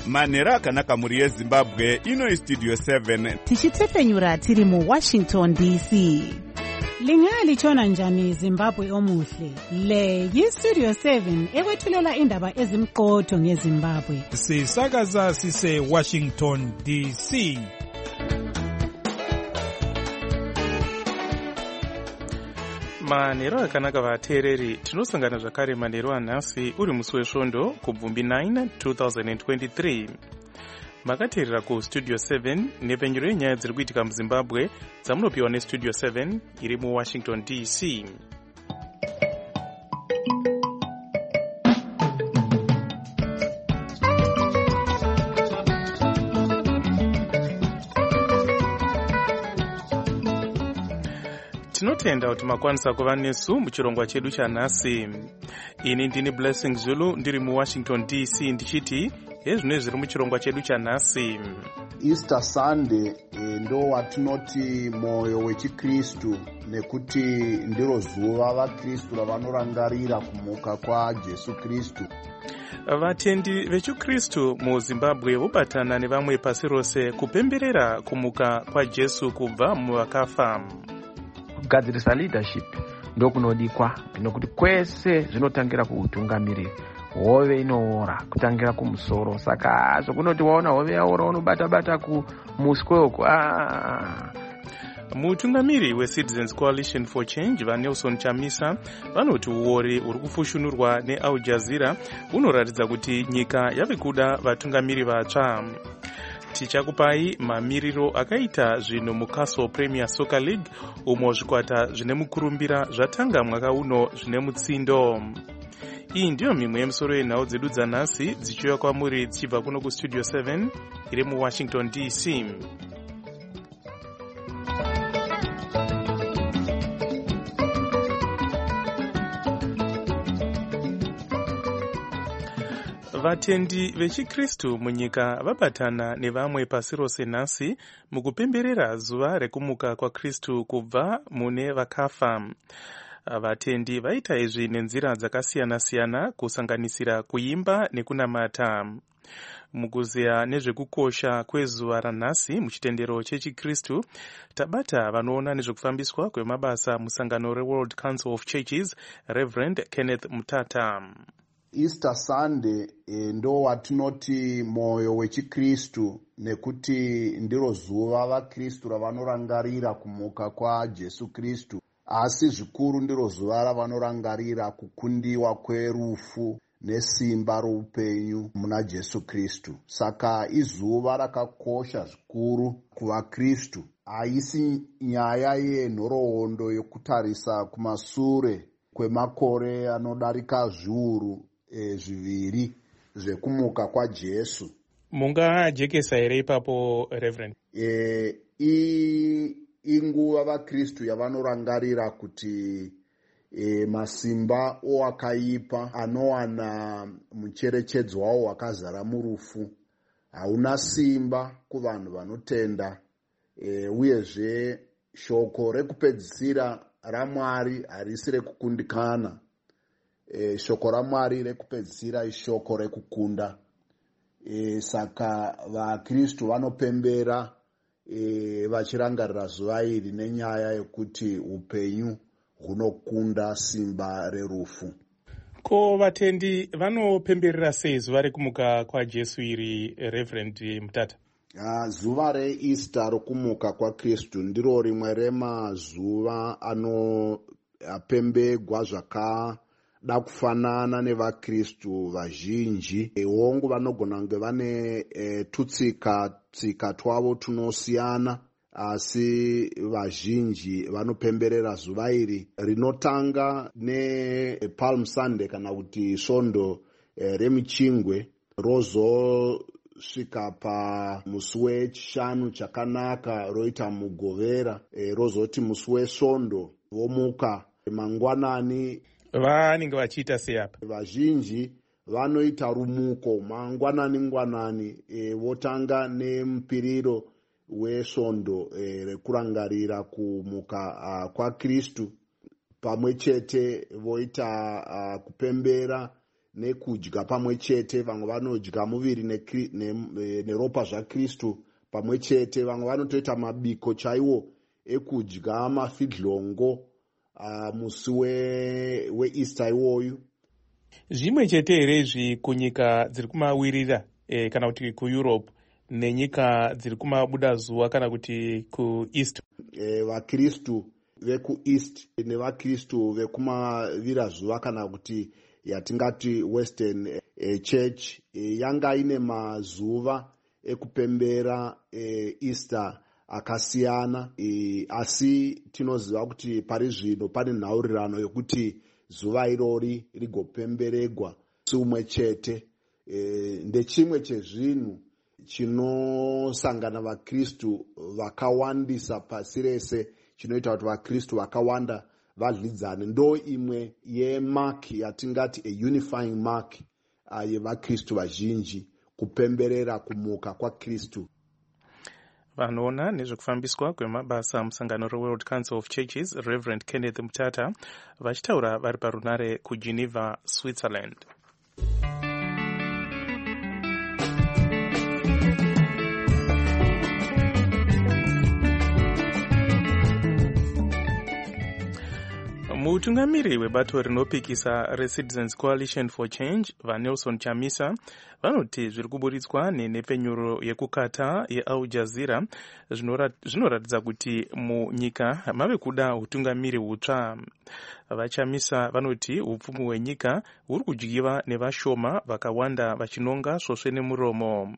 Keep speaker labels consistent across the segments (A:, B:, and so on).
A: manhero akanaka mhuri yezimbabwe. Ino istudio 7
B: tichitsefenyura tiri muWashington DC.
C: Lingalitshona njani Zimbabwe omuhle? Le yiStudio 7 ekwethulela indaba ezimqotho ngeZimbabwe.
D: Sisakaza sise Washington DC.
E: Manhero akanaka vateereri, tinosangana zvakare manhero anhasi uri musi wesvondo kubvumbi 9 2023. Makateerera kuStudio 7 nepfenyuro yenyaya dziri kuitika muZimbabwe dzamunopiwa neStudio 7 iri muWashington DC. Tinotenda kuti makwanisa kuva nesu muchirongwa chedu chanhasi. Ini ndini Blessing Zulu ndiri muWashington DC ndichiti hezvino zviri muchirongwa chedu chanhasi.
F: Easter Sunday ndo watinoti moyo wechikristu, nekuti ndiro zuva vakristu ravanorangarira kumuka kwaJesu Kristu.
E: Vatendi vechikristu muZimbabwe vobatana nevamwe pasi rose kupemberera kumuka kwaJesu kubva muvakafa.
G: Kugadzirisa leadership ndokunodikwa, nokuti kwese zvinotangira kuutungamiriri. Hove inoora kutangira kumusoro, saka zvokunoti waona hove yaora unobata kumuswe uko.
E: Mutungamiri weCitizens Coalition for Change vaNelson Chamisa vanoti uori uri kufushunurwa neAl Jazeera unoratidza kuti nyika yave kuda vatungamiri vatsva. Tichakupai mamiriro akaita zvinhu muCastle Premier Soccer League umo zvikwata zvine mukurumbira zvatanga mwaka uno zvine mutsindo. Iyi ndiyo mimwe yemisoro yenhau dzedu dzanhasi dzichiuya kwamuri dzichibva kuno kuStudio 7 iri muWashington DC. Vatendi vechikristu munyika vabatana nevamwe pasi rose nhasi mukupemberera zuva rekumuka kwaKristu kubva mune vakafa. Vatendi vaita izvi nenzira dzakasiyana-siyana kusanganisira kuimba nekunamata. Mukuziya nezvekukosha kwezuva ranhasi muchitendero chechikristu, tabata vanoona nezvekufambiswa kwemabasa musangano reWorld Council of Churches, Reverend Kenneth Mutata.
F: Easter Sunday ndo watinoti moyo wechikristu, nekuti ndiro zuva vakristu ravanorangarira kumuka kwaJesu Kristu. Asi zvikuru ndiro zuva ravanorangarira kukundiwa kwerufu nesimba roupenyu muna Jesu Kristu. Saka izuva rakakosha zvikuru kuvakristu. Haisi nyaya yenhoroondo yokutarisa kumasure kwemakore anodarika zviuru zviviri zvekumuka kwaJesu.
E: Mungajekesa here ipapo Reverend?
F: Inguva vakristu yavanorangarira kuti masimba owakaipa anowana mucherechedzo wawo wakazara murufu hauna simba kuvanhu vanotenda, uyezve shoko rekupedzisira raMwari harisi rekukundikana. Shoko raMwari rekupedzisira ishoko rekukunda. Saka vakristu vanopembera vachirangarira zuva iri nenyaya yekuti upenyu hunokunda simba rerufu.
E: Ko vatendi vanopemberera sei zuva rekumuka kwaJesu iri, Reverend Mutata?
F: Zuva reEaster rokumuka kwaKristu ndiro rimwe remazuva anopembegwa zvakada kufanana nevakristu vazhinji. Hongu vanogona kunge vane tsika twavo tunosiyana, asi vazhinji vanopemberera zuva iri rinotanga nePalm Sunday kana kuti svondo remichingwe, rozosvika pamusi wechishanu chakanaka roita mugovera, rozoti musi wesvondo vomuka mangwanani.
E: Vanenge vachiita sei apa?
F: Vazhinji vanoita rumuko mangwanani votanga nemupiriro wesvondo rekurangarira kumuka kwaKristu. Pamwe chete voita kupembera nekudya pamwe chete. Vamwe vanodya muviri neropa zvaKristu pamwe chete. Vamwe vanotoita mabiko chaiwo ekudya mafidhlongo musi weEaster iwoyu.
E: Zvimwe chete here izvi kunyika dziri kumawirira kana kuti kuEurope nenyika dziri kumabuda zuva kana kuti kuEast?
F: VaKristu vekuEast nevaKristu vekumavira zuva kana kuti yatingati Western Church yanga ine mazuva ekupembera Easter akasiyana, asi tinoziva kuti pari zvino pane nhaurirano yokuti zuva irori rigopemberegwa umwe chete. Ndechimwe chezvinhu chinosangana vaKristu vakawandisa pasi rese, chinoita kuti vaKristu vakawanda vadlidzane. Ndo imwe yemark yatingati a unifying mark yevaKristu vazhinji, kupemberera kumuka kwaKristu.
E: Vanoona nezvekufambiswa kwemabasa musangano reWorld Council of Churches, Reverend Kenneth Mutata, vachitaura vari parunare kuGeneva, Switzerland. Mutungamiri webato rinopikisa reCitizens Coalition for Change, vaNelson Chamisa, vanoti zviri kuburitswa nenhepfenyuro yekukata yeAl Jazeera zvinoratidza kuti munyika mave kuda utungamiri hutsva. VaChamisa vanoti upfumi hwenyika huri kudyiwa nevashoma vakawanda vachinonga svosve nemuromo.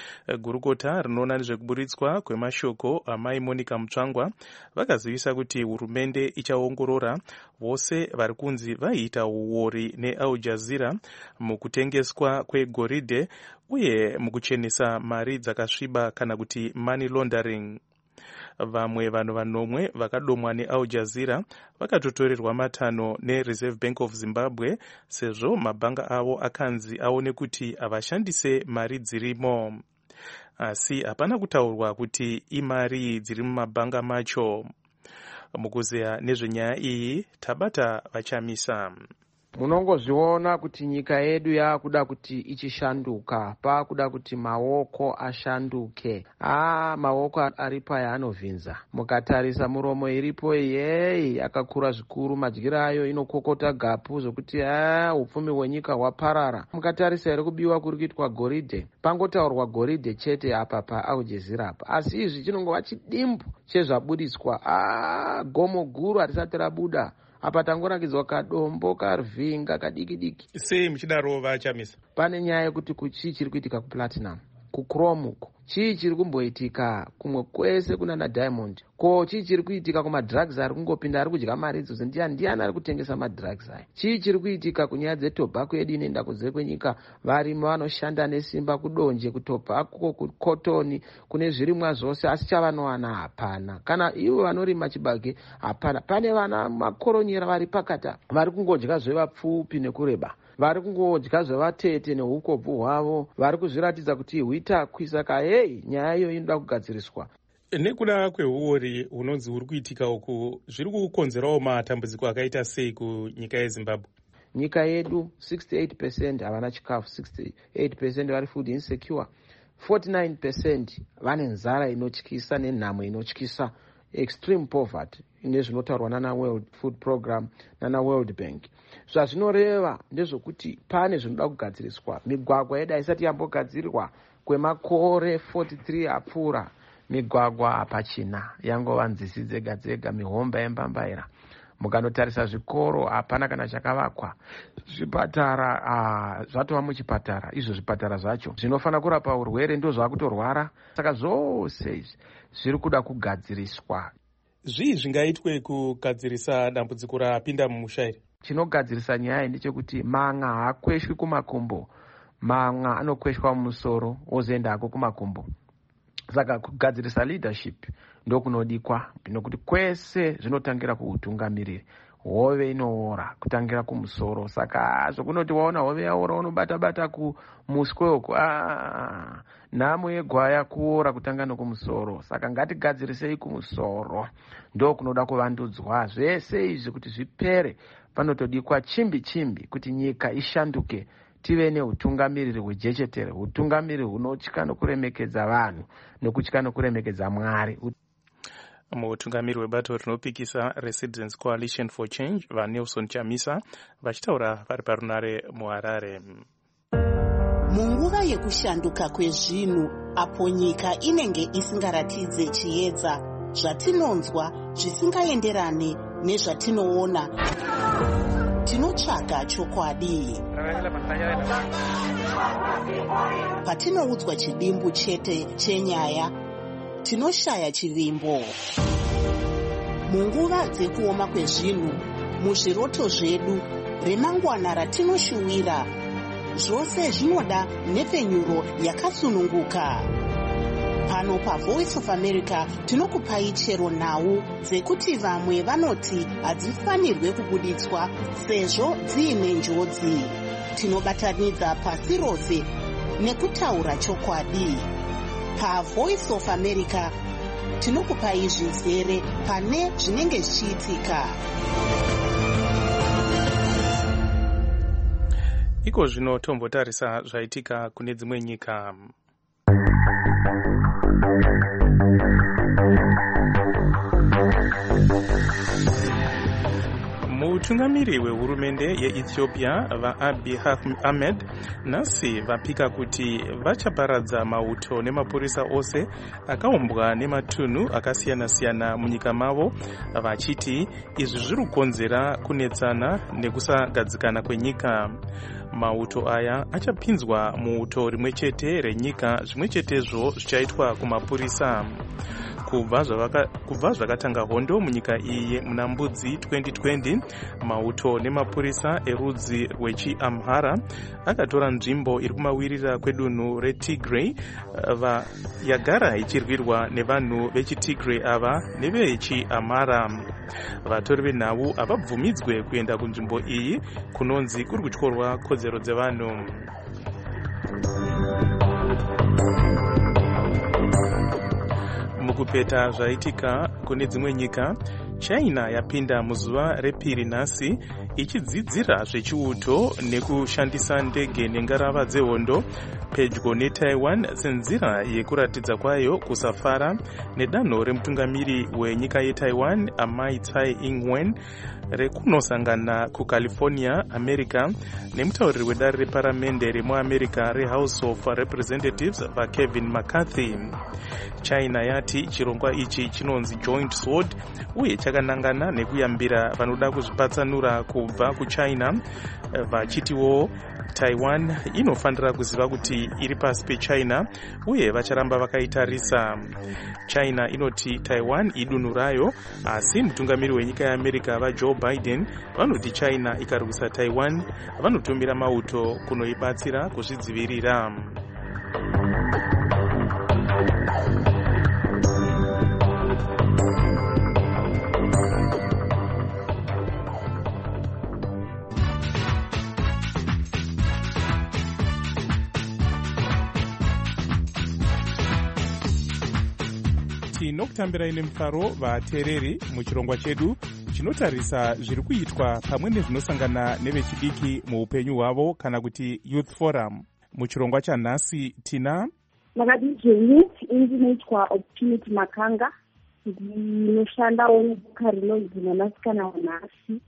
E: Gurukota rinoona nezvekuburitswa kwemashoko amai Monica Mutsvangwa vakazivisa kuti hurumende ichaongorora vose vari kunzi vaiita uori neAl Jazeera mukutengeswa kwegoridhe uye mukuchenesa mari dzakasviba kana kuti money laundering. Vamwe vanhu vanomwe vakadomwa neAl Jazeera vakatotorerwa matanho neReserve Bank of Zimbabwe sezvo mabhanga avo akanzi aone kuti havashandise mari dzirimo. Asi hapana kutaurwa kuti imari dziri mumabhanga macho. Mukuzeya nezvenyaya iyi tabata VaChamisa.
G: Munongozviona kuti nyika yedu yakuda kuti ichishanduka, pakuda kuti maoko ashanduke. Maoko aripo ayanovhinza. Mukatarisa muromo iripo yeyi yakakura zvikuru, madyiro ayo inokokota gapu zvokuti upfumi hwenyika hwaparara. Mukatarisa iri kubiwa kuri kuitwa goridhe, pangotaurwa goridhe chete apa paAl Jazeera apa. Asi izvi chinongova chidimbu chezvabudiswa. Gomo guru harisati rabuda. Apa tangorakidzwa kadombo karvinga kadiki-diki.
E: Sei muchidaro VaChamisa?
G: Pane nyaya yekuti chii chiri kuitika kuplatinum, kuchrome uko, chii chiri kumboitika kumwe kwese kunana Diamond, ko chii chiri kuitika kumadrugs ari kungopinda ari kudya mari idzodzo. Ndiani ari kutengesa madrugs aya? Chii chiri kuitika kunyaya dzetobhako yedu inoenda kunze kwenyika, varimi vanoshanda nesimba kudonje, kutobhako, kukotoni, kune zvirimwa zvose, asi chavanowana hapana. Kana ivo vanorima chibage hapana. Pane vana makoronyera vari pakata vari kungodya zvevapfupi nekureba, vari kungodya zvevatete neukobvu hwavo, vari kuzviratidza kuti hwitakwi. Saka nyaya iyo inoda kugadziriswa.
E: Nekuda kweuori hunonzi huri kuitika uku, zviri kukonzerawo matambudziko akaita sei kunyika yeZimbabwe?
G: Nyika yedu 68% havana chikafu, 68% vari food insecure, 49% vane nzara inotyisa nenhamo inotyisa, extreme poverty, nezvinotaurwa nana World Food Program nana World Bank. Zvazvinoreva ndezvokuti pane zvinoda kugadziriswa. Migwagwa yedu haisati yambogadzirirwa kwemakore 43 apfuura. Migwagwa hapachina, yangova nzizi dzega dzega, mihomba yembambaira. Mukanotarisa zvikoro hapana kana chakavakwa. Zvipatara zvatova muchipatara, izvo zvipatara zvacho zvinofana kurapa urwere ndo zvakutorwara. Saka zvose izvi zviri kuda kugadziriswa.
E: Zvii zvingaitwe kugadzirisa dambudziko rapinda mumushairi?
G: Chinogadzirisa nyaya ndechekuti manga haakweshwi kumakumbo, manga anokweshwa mumusoro ozoenda hako kumakumbo. Saka kugadzirisa leadership ndokunodikwa, nokuti kwese zvinotangira kuutungamiriri. Hove inoora kutangira kumusoro. Saka zvokunoti waona hove yaora unobata-bata kumuswe uko, nhamo yegwaya kuora kutanga nokumusoro. Saka ngatigadzirisei kumusoro, ndo kunoda kuvandudzwa. Zvese izvi kuti zvipere panotodikwa chimbi-chimbi kuti nyika ishanduke, tive neutungamiriri hwejechetere, utungamiriri hunotya nokuremekedza vanhu nokutya nokuremekedza Mwari.
E: Mutungamiriri webato rinopikisa reCitizens Coalition for Change vaNelson Chamisa vachitaura vari parunare muHarare.
B: Munguva yekushanduka kwezvinhu, apo nyika inenge isingaratidze chiedza, zvatinonzwa zvisingaenderane nezvatinoona, tinotsvaga chokwadi. Patinoudzwa chidimbu chete chenyaya, tinoshaya chivimbo. Munguva dzekuoma kwezvinhu, muzviroto zvedu, remangwana ratinoshuwira, zvose zvinoda nhepfenyuro yakasununguka. Pano paVoice of America tinokupai chero nhau dzekuti vamwe vanoti hadzifanirwe kubuditswa sezvo dziine njodzi. Tinobatanidza pasi rose nekutaura chokwadi. PaVoice of America tinokupai zvizere pane zvinenge zvichiitika.
E: Iko zvino tombotarisa zvaitika kune dzimwe nyika. Mutungamiri wehurumende yeEthiopia vaAbiy Ahmed nhasi vapika kuti vachaparadza mauto nemapurisa ose akaumbwa nematunhu akasiyana-siyana munyika mavo, vachiti izvi zviri kukonzera kunetsana nekusagadzikana kwenyika. Mauto aya achapinzwa muuto rimwe chete renyika, zvimwe chetezvo zvichaitwa kumapurisa. Kubva zvakatanga hondo munyika iyi muna Mbudzi 2020, mauto nemapurisa erudzi rwechiAmhara akatora nzvimbo iri kumawirira kwedunhu reTigray yagara ichirwirwa nevanhu vechiTigray ava nevechiAmhara. Vatori venhau havabvumidzwe kuenda kunzvimbo iyi kunonzi kuri kutyorwa kodzero dzevanhu. Mukupeta zvaitika kune dzimwe nyika, China yapinda muzuva repiri nhasi ichidzidzira zvechiuto nekushandisa ndege nengarava dzehondo pedyo neTaiwan senzira yekuratidza kwayo kusafara nedanho remutungamiri wenyika yeTaiwan Amai Tsai Ing-wen rekunosangana kuCalifornia, America, nemutauriri wedare reparamende remuAmerica reHouse of Representatives vaKevin McCarthy. China yati chirongwa ichi chinonzi Joint Sword uye chakanangana nekuyambira vanoda kuzvipatsanura kubva kuChina, vachitiwo Taiwan inofanira kuziva kuti iri pasi peChina uye vacharamba vakaitarisa. China inoti Taiwan idunhu rayo, asi mutungamiri wenyika yeAmerica vaJoe Biden vanoti China ikarwisa Taiwan vanotumira mauto kunoibatsira kuzvidzivirira.
D: Tinokutambira ine mufaro vateereri muchirongwa chedu chinotarisa zviri kuitwa pamwe nezvinosangana nevechidiki muupenyu hwavo kana kuti Youth Forum. Muchirongwa chanhasi tina
H: makadizveyouth indinoitwa Opportunity Makanga, ndinoshandawo neboka rinonzi Mwanasikana waNhasi,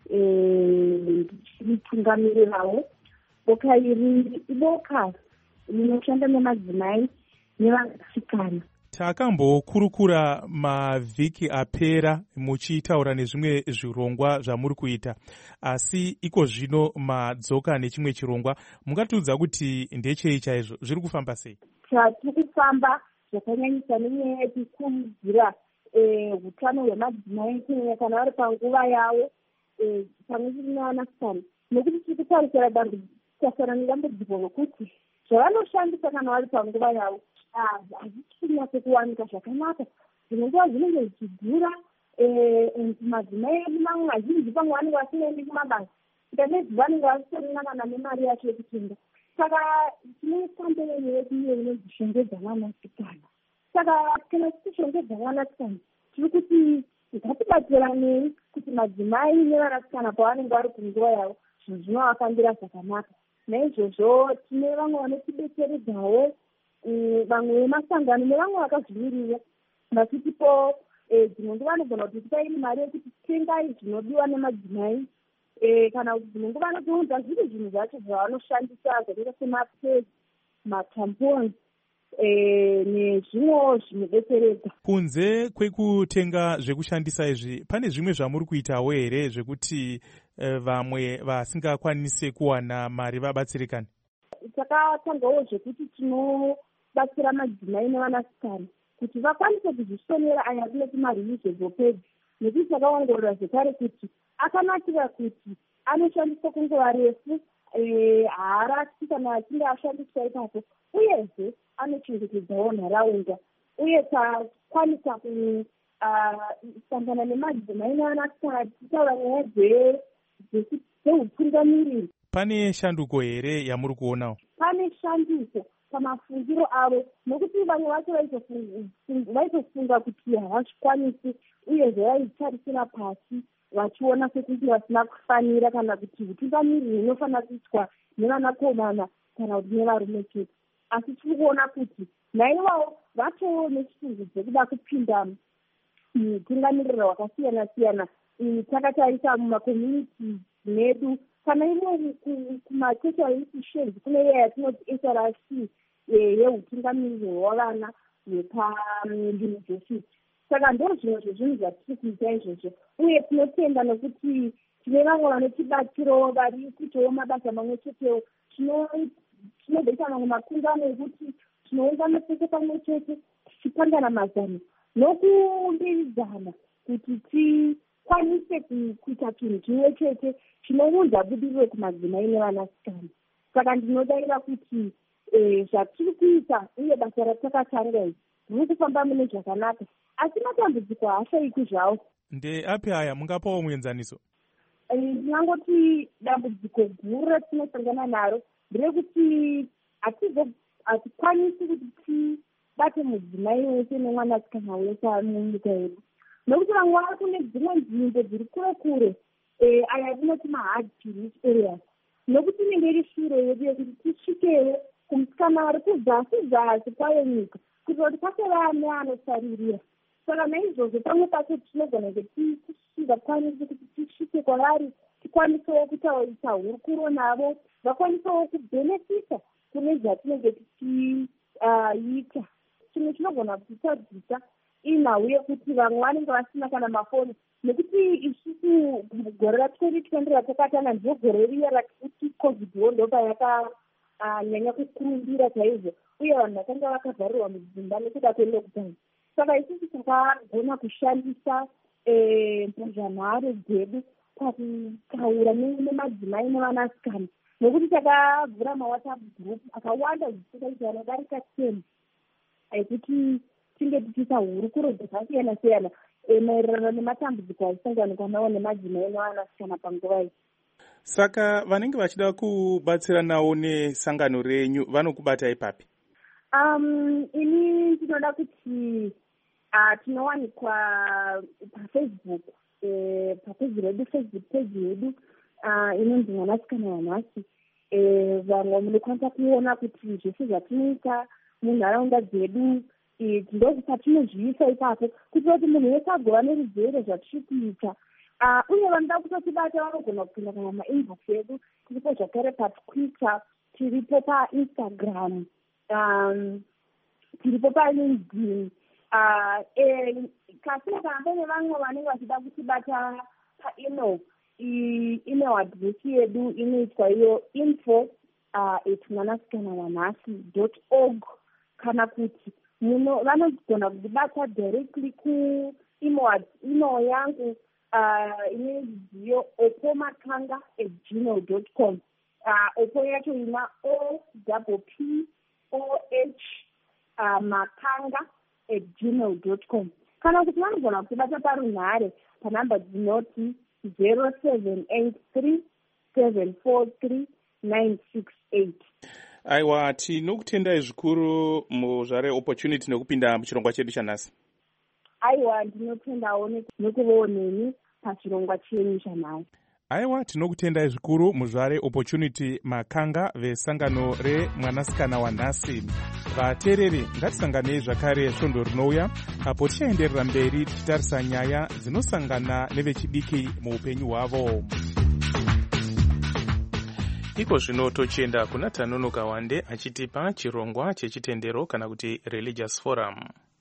H: ndichiritungamirirawo. Boka iri iboka rinoshanda nemadzimai nevanasikana.
D: Takambokurukura mavhiki apera muchitaura nezvimwe zvirongwa zvamuri kuita, asi iko zvino madzoka nechimwe chirongwa. Mungatiudza kuti ndechei chaizvo, zviri kufamba sei?
H: Tiri kufamba zvakanyanyisa nenyaya yekukurudzira utano hwemadzimai kana vari panguva yavo pamwe chete nevanasikana, nekuti tiri kutarisira tasara nedambudziko rokuti zvavanoshandisa kana vari panguva yavo hazvisina kuwanika zvakanaka. Zvimwe nguva zvinenge zvichidhura, madzimai edu mamwe mazhinji pamwe vanenge vasingaendi kumabasa, ikanezi vanenge vasitonangana nemari yacho yekutenga. Saka tinokampeini yedu iyo inozvishongedza vanasikana. Saka kana tichishongedza vanasikana, tiri kuti ngatibatsiranei kuti madzimai nevanasikana pavanenge vari kunguva yavo zvinovafambira zvakanaka. naizvozvo tine vamwe vanotidetseredzawo, vamwe vemasangano nevamwe vakazvimirira vachitipo dzimwe nguva vanogona kuti tipaini mari yekuti tengai zvinodiwa nemadzimai, kana kuti dzimwe nguva vanotiudza zviri zvinhu zvacho zvavanoshandisa zvakaita semapedi, matampons nezvimwewo zvinodetseredza.
D: Kunze kwekutenga zvekushandisa izvi, pane zvimwe zvamuri kuitawo here zvekuti vamwe vasingakwanise kuwana mari vabatsirikane?
H: Takatangawo zvekuti tinobatsira madzimai nevanasikana kuti vakwanise kuzvisonera aya tinoti mariusable pads, nekuti takaongorora zvekare kuti akanakira kuti anoshandiswa kwenguva refu, haarasi kana achinge ashandiswa ipapo, uyezve anochengetedzawo nharaunda, uye takwanisa kusangana nemadzimai nevanasikana tichitaura nyaya dzeupfungamiriri.
D: Pane shanduko here yamuri kuonawo?
H: Pane shanduko pamafungiro avo, nokuti vamwe vacho vaitofunga kuti havazvikwanisi, uyezve vaitarisira pasi vachiona sekuti vasina kufanira, kana kuti utungamiriri hunofanira kuitwa nevanakomana kana kuti nevarume chete. Asi tiri kuona kuti naivavo vatowo nechifungo dzekuda kupinda mutungamiriro hwakasiyana siyana. Takataisa mumakomuniti medu, kana imo kumasocial institutions kune iya yatinoti SRC yeutungamiriri hwevana hwepauniversity. Saka ndo zvimwe zvezvinhu zvatiri kuita izvozvo, uye tinotenda nokuti tine vamwe vanotibatsirawo vari kuitawo mabasa mamwe chetewo. Tinozoita mamwe makungano ekuti tinoungana pese pamwe chete tichipangana mazano nokumbidzana kuti tikwanise kuita chinhu chimwe chete chinounza budiriro kumadzimai nevanasikana. Saka ndinodaira kuti zvatiri kuita uye basa ratakatanga iri riri kufamba mune zvakanaka, asi matambudziko haashaiki zvawo.
D: Ndeapi aya? Mungapawo muenzaniso?
H: Ndinangoti dambudziko guru ratinosangana naro nderekuti hatikwanisi kuti tibate mudzimai wese nemwanasikana wese ari munyika yedu, nokuti vamwe vari kune dzimwe nzvimbo dziri kure kure, aya tinoti mahard to reach areas, nokuti inenge iri shure yedu yekuti tisvikewo kumusikana ari kuzasi kwayo nyika, kuitira kuti pase vane anosaririra. Saka naizvozvo pamwe pacho tinogona kuti tisingakwanisi kuti tisvike kwavari, tikwanisewo kutaurisa hurukuro navo, vakwanisewo kubhenefita kune zvatinenge tichiita. Chimwe chinogona kutitadzisa inhau yekuti vamwe vanenge vasina kana mafoni, nekuti isusu gore ra2020 ratakatanga ndiro gore riya rakuti covid ndopa yakanyanya kukurumbira chaizvo, uye vanhu vakanga vakavharirwa mudzimba nekuda kwelockdown. Saka isusu takagona kushandisa mbozhanhare dzedu pakutaura nemadzimai nevanasikana, nokuti takavhura mawhatsapp group akawanda zvisikaiti anodarika 10 ekuti tinge tichiita hurukuro dzakasiyana siyana maererano nematambudziko achisanganikwa nawo nemadzimai nevanasikana panguva iyi.
E: Saka vanenge vachida kubatsiranawo nesangano renyu vanokubata ipapi?
H: Ini ndinoda kuti tinowanikwa paFacebook, papeji redu, Facebook page yedu inonzi Mwanasikana Wanhasi. Vamwe munokwanisa kuona kuti zvese zvatinoita munharaunda dzedu ndopatinozviisa ipapo, kuitira kuti munhu wese agova neruzivo zvatiri kuita. Uye vanoda kutotibata vanogona kupinda kana mainbox yedu. Tiripo zvakare paTwitter, tiripo paInstagram, tiripo paLinkedIn. Kasi kana pane vamwe vanenge vachida kutibata paemail, email address yedu inoitwa iyo info@mwanasikanawanaasi.org, kana kuti vanogona kutibata directly kuemail yangu inoziyo opomakanga@gmail.com. Opo yacho ina OPPOH makanga@gmail.com. Kana kuti vanogona kutibata parunhare panhamba dzinoti 0783743968.
E: Aiwa, tinokutendai zvikuru muzvare opportunity nekupinda muchirongwa chedu chanhasi.
H: Aiwa, ndinotendawo nekuvawo neni pachirongwa chenyu chanhasi.
D: aiwa tinokutendai zvikuru muzvare opportunity makanga vesangano remwanasikana wanhasi. vateereri ngatisanganei zvakare svondo rinouya apo tichaenderera mberi tichitarisa nyaya dzinosangana nevechidiki muupenyu hwavo.
E: iko zvino tochienda kuna Tanonoka Wande achitipa chirongwa chechitendero kana kuti religious forum.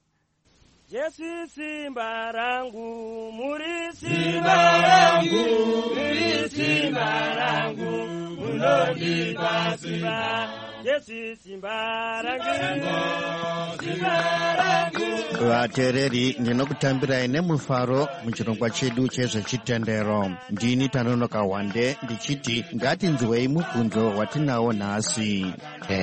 I: Yesu simba rangu, muri simba rangu, muri simba rangu, munondipa simba. Yesu simba rangu, simba rangu.
J: Vateereri, ndinokutambirai nemufaro muchirongwa chedu chezvechitendero. Ndini Tanonoka Wande ndichiti ngatinzwei mubvunzo watinawo nhasi.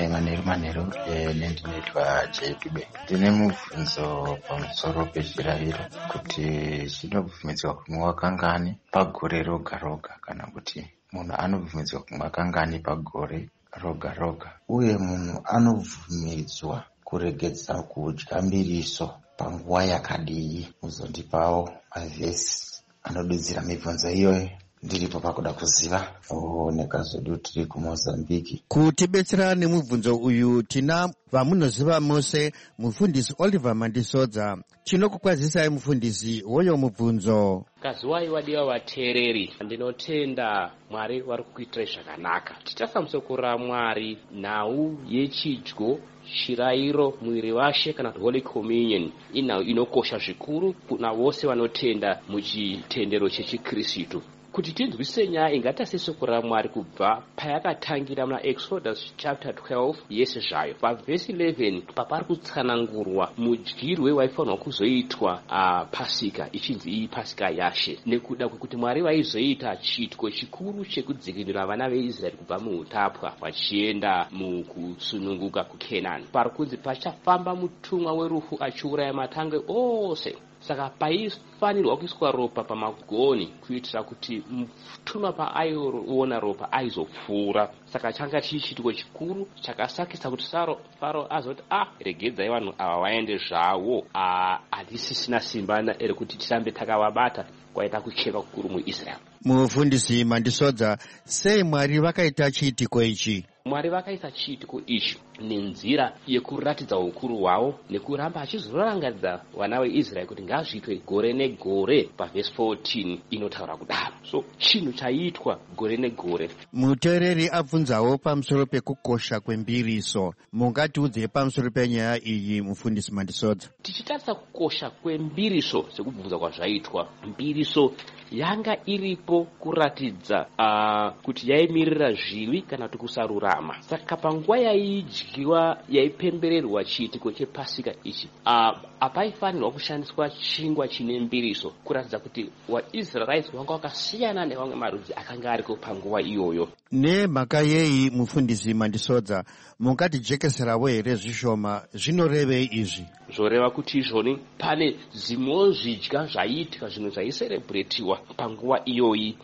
K: Manheru nendinoitwa Jacobe. Ndine mubvunzo pamusoro pechirayiro kuti chinobvumidzwa kumwa kangani pagore roga roga, kana kuti munhu anobvumidzwa kumwa kangani pagore roga roga, uye munhu anobvumidzwa kuregedza kudya mbiriso panguva yakadii. Muzondipawo mavhesi anodudzira mibvunzo iyoyo. Ndiripo pakuda kuziva. Nekazvedu tiri kuMozambique.
J: Kutibetsera nemubvunzo uyu tina vamunoziva mose mufundisi Oliver Mandisodza. Tinokukwazisai mufundisi woyo mubvunzo.
L: Kazuwai wadiwa vateereri, ndinotenda Mwari vari kuitira zvakanaka. Tichasamusokura Mwari nhau yechidyo, chirayiro, mwiri washe kana Holy Communion inhau inokosha zvikuru kuna vose vanotenda muchitendero chechikristu. Kuti tinzwisise nyaya ingatasesokura Mwari kubva payakatangira muna Exodus chapter 12 yese zvayo. Pavhesi 11 papari kutsanangurwa mudyirwe waifanirwa kuzoitwa Pasika, ichinzi iyi Pasika yashe, nekuda kwekuti Mwari vaizoita chityo chikuru chekudzikinura vana veIsraeri kubva muutapwa vachienda mukusununguka kuKenani. Pari kunzi pachafamba mutumwa werufu achiuraya matangwe ose. Saka paifanirwa kuiswa ropa pamagoni kuitira kuti mutumwa paaiona ropa aizopfuura. Saka changa chichitiko chikuru chakasakisa kuti Faro azoti regedzai vanhu ava vaende zvavo, hatisisina simba rekuti tirambe takavabata, kwaita kucheka kukuru muIsraeri.
J: Mufundisi Mandisodza, sei Mwari vakaita chiitiko ichi?
L: Mwari vakaisa chiitiko ichi nenzira yekuratidza ukuru hwavo nekuramba achizorangadza vana veIsraeri kuti ngazviitwe gore negore. Pavhesi 14 inotaura kudaro. So chinhu chaitwa gore negore.
J: Muteereri abvunzawo pamusoro pekukosha kwembiriso. Mungatiudze pamusoro penyaya iyi mufundisi Mandisodza.
L: Tichitarisa kukosha kwembiriso sekubvunza kwazvaitwa, mbiriso yanga iripo kuratidza kuti yaimirira zvivi kana kuti kusarurama. Saka panguva yaidyiwa, yaipembererwa chiitiko chepasika ichi, apaifanirwa kushandiswa chingwa chine mbiriso kuratidza kuti vaIsraeri vanga vakasiyana nevamwe marudzi akanga ariko panguva iyoyo.
J: Nemhaka yeyi mufundisi Mandisodza, mungatijekeserawo here zvishoma zvinorevei izvi?
L: Zvoreva kuti izvoni pane zvimwewo zvidya zvaiitika, zvinhu zvaiserebretiwa panguva iyoyi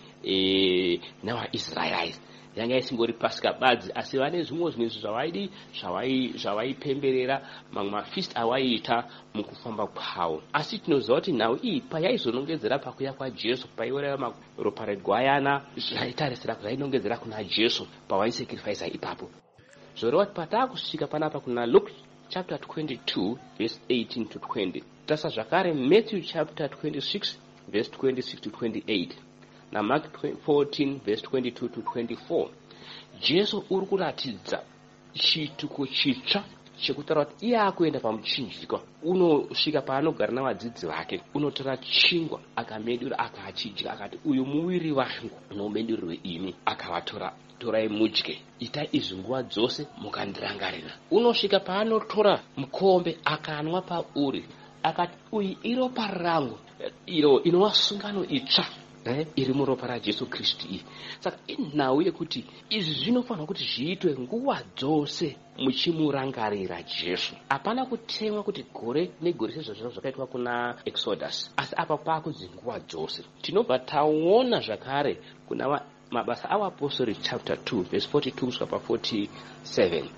L: navaIsraeri. Yanga isingori Pasika badzi, asi vane zvimwe zvinhu zvavaipemberera, mamwe mafeast avaiita mukufamba kwavo. Asi tinoziva kuti nhau iyi payaizonongedzera pakuya kwaJesu, paioreva ropa regwayana, zvaitarisira kuti zvainongedzera kuna Jesu pavaisacrifica ipapo. Zvoreva kuti pataakusvika panapa kuna Luke chapter 22 verse 18 to 20, tasa zvakare Matthew chapter 26 verse 26 to 28, na Mark 14 verse 22 to 24, Jesu uri kuratidza chiitiko chitsva chekutaura kuti iye akuenda pamuchinjikwa, unosvika paanogara navadzidzi vake, unotora chingwa akamedura akachidya, akati uyu muviri wangu unomedurwe imi, akavatora, torai mudye, itai izvi nguva dzose mukandirangarira. Unosvika paanotora mukombe akanwa pauri, akati uyu iropa rangu iro inova sungano itsva iri muropa raJesu Kristu iyi. Saka inhau yekuti izvi zvinofanirwa kuti zviitwe nguva dzose muchimurangarira Jesu. Hapana kutemwa kuti gore negore sezvo zvakaitwa kuna Exodus, asi apa pakunzi nguva dzose. Tinobva taona zvakare kuna mabasa avapostori chapter 2 verse 42 kusvika pa 47.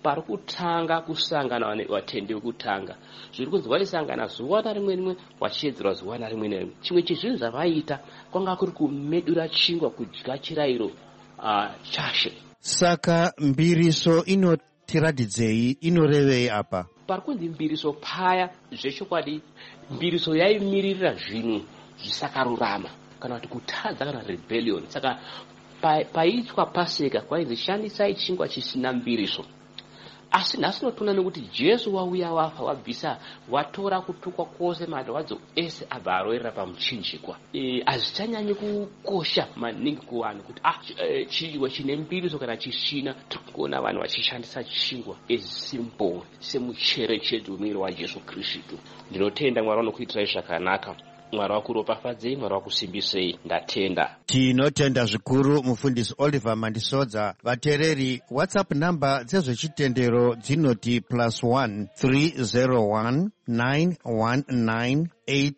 L: pari kutanga kusangana vatendi vekutanga zviri kunzi vaisangana zuva narimwe rimwe vachiedzerwa zuva narimwe nerimwe. Chimwe chezvinhu zvavaita kwanga kuri kumedura chingwa kudya chirayiro chashe.
J: Saka mbiriso inotiratidzei, inorevei apa?
L: Pari kunzi mbiriso paya zvechokwadi, mbiriso yaimiririra zvinhu zvisakarurama kana kuti kutadza kana rebellion. Saka paitwa Paseka kwainzi shandisai chingwa chisina mbiriso. Asi nhasi notona nekuti Jesu wauya wafa wabvisa watora kutukwa kwose marwadzo ese abva aroerera pamuchinjikwa. Hazvichanyanyi kukosha maningi kuvanhu kuti chingwa chine mbiriso kana chisina. Tiri kuona vanhu vachishandisa chingwa esimple semucherechedzo wemuviri waJesu Kristu. Ndinotenda Mwari anokuitirai zvakanaka. Mwari wakuropafadzei, Mwari wakusimbisei. Ndatenda.
J: Tinotenda zvikuru mufundisi Oliver Mandisodza. Vateereri, WhatsApp namba dzezvechitendero dzinoti +1 301 919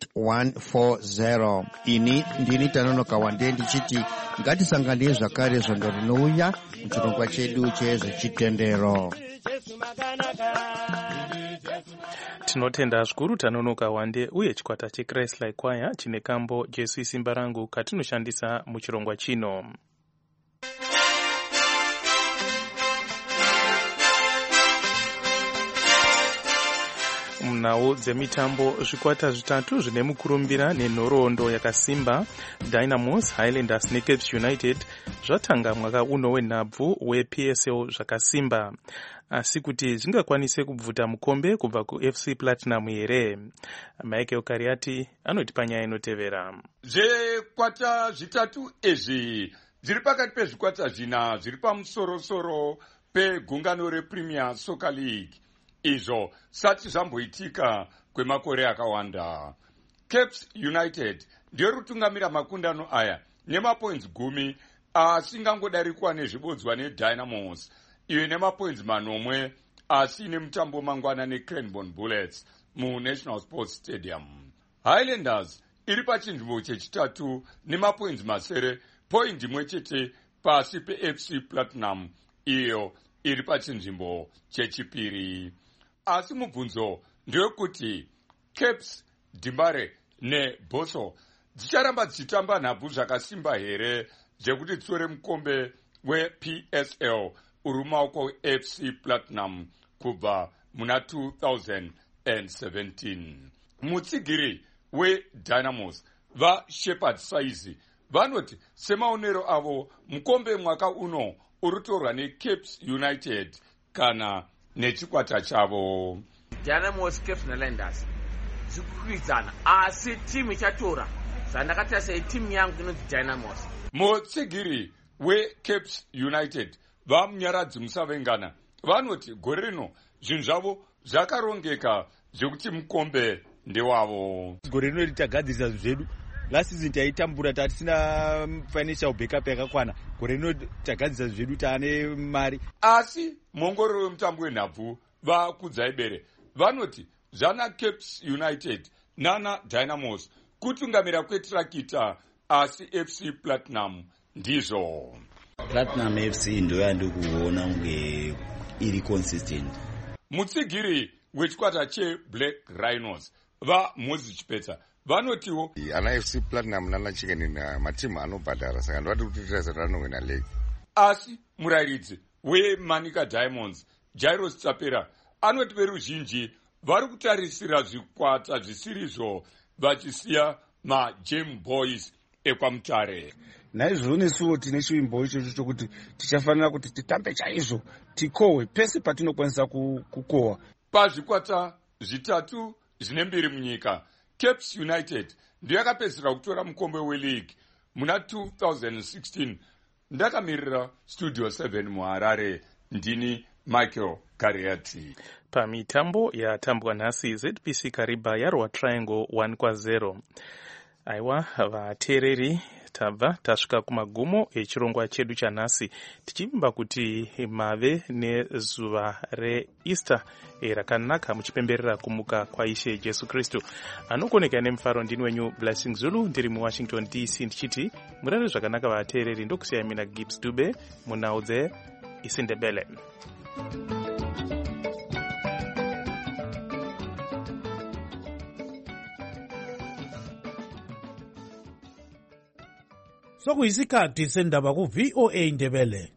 J: 8140. Ini ndini Tanonoka Wande ndichiti ngatisanganei zvakare zvondo rinouya muchirongwa chedu chezvechitendero.
E: Tinotenda zvikuru Tanonoka Wande uye chikwata cheChrist-like Choir chine kambo Jesu Simba Rangu katinoshandisa muchirongwa chino. Munhau dzemitambo zvikwata zvitatu zvine mukurumbira nenhoroondo yakasimba, Dynamos, Highlanders neCaps United zvatanga mwaka uno wenhabvu wePSL zvakasimba. Asi kuti zvingakwanise kubvuta mukombe kubva kuFC Platinum here? Michael Kariati anoti panyaya inotevera.
M: Zvikwata zvitatu izvi zviri pakati pezvikwata zvina zviri pamusoro-soro pegungano rePremier Soccer League, izvo sati zvamboitika kwemakore akawanda. Caps United ndiyo rutungamira makundano aya nemapoints 10 asingangodarikwa nezvibodzwa neDynamos iyo nemapoints 9 asi nemutambo mangwana neCranbourne Bullets muNational Sports Stadium. Highlanders iri pachinzvimbo chechitatu nemapoints 9, point imwe chete pasi peFC Platinum iyo iri pachinzvimbo chechipiri. Asi mubvunzo ndewekuti Caps, Dimbare neBoso dzicharamba dzichitamba nhabvu zvakasimba here zvekuti dzitore mukombe wePSL uri mumaoko weFC Platinum kubva muna 2017. Mutsigiri weDynamos vaShepherd Saizi vanoti semaonero avo mukombe mwaka uno urutorwa neCaps United kana nechikwata chavo.
G: Dynamos, Caps neHighlanders zvikukwidzana, asi timu ichatora zvandakati sei timu yangu inonzi Dynamos.
M: Mutsigiri weCaps United vamunyaradzi Musavengana vanoti gore rino zvinhu zvavo zvakarongeka zvekuti mukombe ndewavo.
A: Gore rino tagadzirisa zvedu. Last season taitambura tatisina financial backup yakakwana. Gore rino tagadzirisa zvedu taane mari.
M: Asi muongororo wemutambo wenhabvu vakudzai bere vanoti zvana Caps United nana Dynamos kutungamira kwetrakita, asi FC Platinum ndizvo.
N: Platinum FC ndo yandikuona unge iri consistent.
M: Mutsigiri wechikwata cheBlack Rhinos vaMoses Chipeta vanotiwo
O: ana FC Platinum nana Chicken matimu anobhadhara saka ndovati kuti tirazira anowina league.
M: Asi murairidzi weManika Diamonds Jairus Tsapera anoti veruzhinji vari kutarisira zvikwata zvisirizvo vachisiya maGem Boys ekwamutare.
P: Naizvozvo nesuwo tine chivimbo ichocho chokuti tichafanira kuti titambe chaizvo tikohwe pese patinokwanisa kukohwa.
M: Pazvikwata zvitatu zvine mbiri munyika, Caps United ndiyo yakapedzisira kutora mukombe weleague muna 2016. Ndakamirira Studio 7 muHarare, ndini Michael Kariati.
E: Pamitambo yatambwa nhasi, ZPC Kariba yarwa Triangle 1-0. Aiwa vateereri, tabva tasvika kumagumo echirongwa chedu chanhasi, tichivimba kuti mave nezuva reEaster rakanaka muchipemberera kumuka kwaIshe Jesu Kristu. Anokoneka nemufaro ndini wenyu Blessing Zulu, ndiri muWashington DC, ndichiti murare zvakanaka vateereri. Ndokusiyamina Gibbs Dube munhau dzeIsindebele.
Q: sokuyisikhathi sendaba ku-VOA Ndebele.